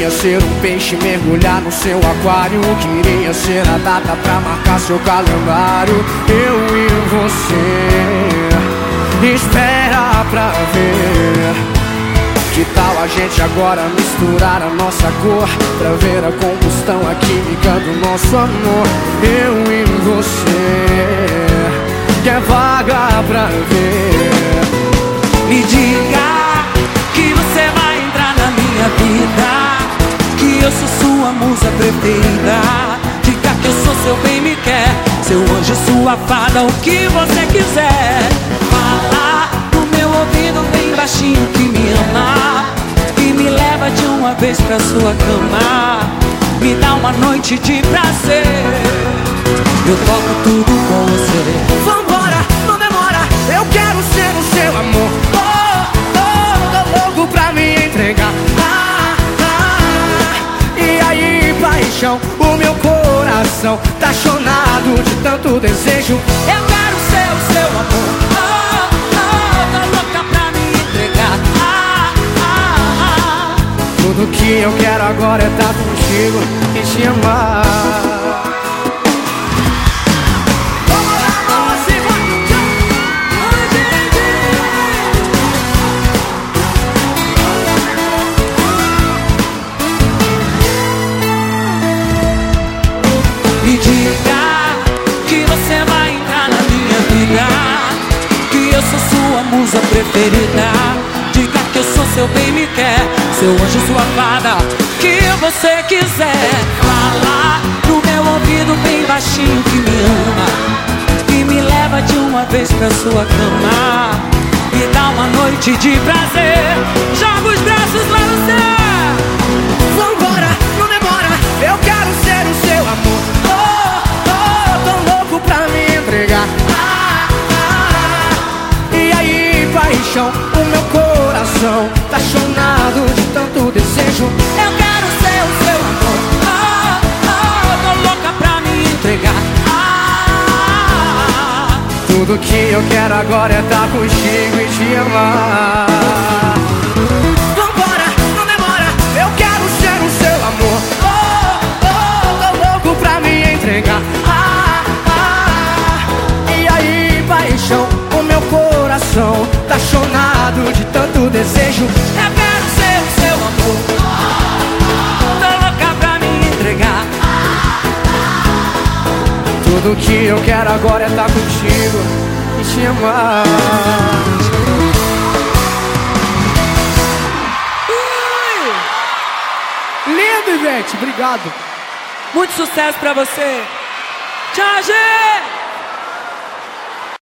Queria ser um peixe, mergulhar no seu aquário. Queria ser a data pra marcar seu calendário. Eu e você, espera pra ver. Que tal a gente agora misturar a nossa cor, pra ver a combustão, a química do nosso amor. Eu e você, que é vaga pra ver. Me diga que você vai entrar na minha vida, que eu sou sua musa preferida. Diga que eu sou seu bem me quer, seu anjo, sua fada, o que você quiser. Fala no meu ouvido bem baixinho que me ama, e me leva de uma vez pra sua cama. Me dá uma noite de prazer, eu toco tudo com você. Vambora, não demora, eu quero ser o seu amor. Tô louco pra me entregar. E aí, paixão, o meu coração tá chonado de tanto desejo. Eu quero ser o seu amor. Tô louca pra me entregar. Tudo que eu quero agora é estar contigo e te amar. Me diga que você vai entrar na minha vida, que eu sou sua musa preferida. Diga que eu sou seu bem me quer, seu anjo, sua fada, que você quiser. Fala no meu ouvido bem baixinho que me ama, e me leva de uma vez pra sua cama. Me dá uma noite de prazer, joga os braços lá no céu. Vambora, não demora, eu quero ser o seu amor. Tô louco pra me entregar. E aí, paixão, o meu coração tá chonado de tanto desejo. Eu quero ser o seu amor. Tô louca pra me entregar. Tudo que eu quero agora é estar contigo e te amar. Vambora, não demora, eu quero ser o seu amor. Tô louco pra me entregar. E aí, paixão, o meu coração tá chonado de tanto desejo. Eu quero ser o seu amor. Tô louca pra me entregar. Tudo que eu quero agora é estar contigo e te amar. Lindo, gente, obrigado. Muito sucesso pra você. Tchau, gente!